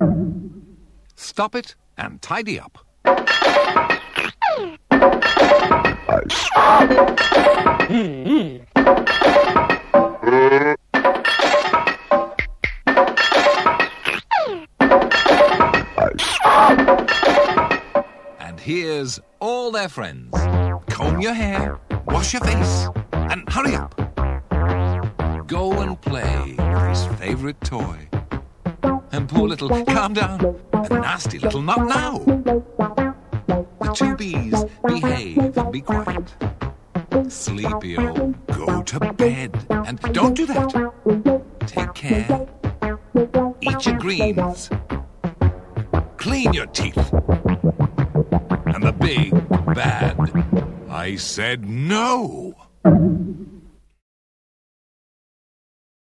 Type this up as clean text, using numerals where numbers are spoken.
Stop it and tidy up. And here's all their friends. Comb your hair, wash your face, and hurry up. Go and play with his favourite toy. And poor little, calm down, a nasty little not now. The two bees behave and be quiet. Sleepy-o, go to bed. And don't do that. Take care. Eat your greens. Clean your teeth. And the big, bad, I said no.